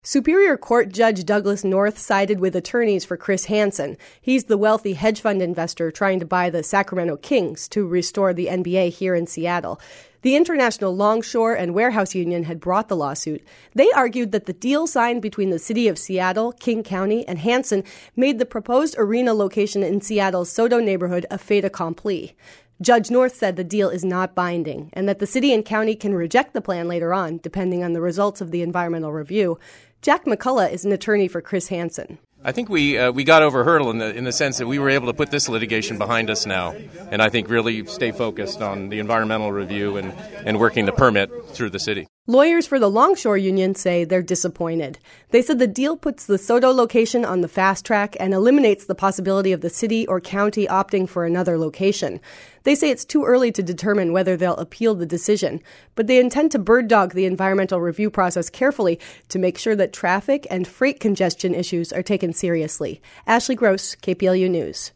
Superior Court Judge Douglas North sided with attorneys for Chris Hansen. He's the wealthy hedge fund investor trying to buy the Sacramento Kings to restore the NBA here in Seattle. The International Longshore and Warehouse Union had brought the lawsuit. They argued that the deal signed between the city of Seattle, King County, and Hansen made the proposed arena location in Seattle's SoDo neighborhood a fait accompli. Judge North said the deal is not binding and that the city and county can reject the plan later on, depending on the results of the environmental review. Jack McCullough is an attorney for Chris Hansen. I think we got over a hurdle in the sense that we were able to put this litigation behind us now, and I think really stay focused on the environmental review and working the permit through the city. Lawyers for the Longshore Union say they're disappointed. They said the deal puts the SoDo location on the fast track and eliminates the possibility of the city or county opting for another location. They say it's too early to determine whether they'll appeal the decision, but they intend to bird dog the environmental review process carefully to make sure that traffic and freight congestion issues are taken seriously. Ashley Gross, KPLU News.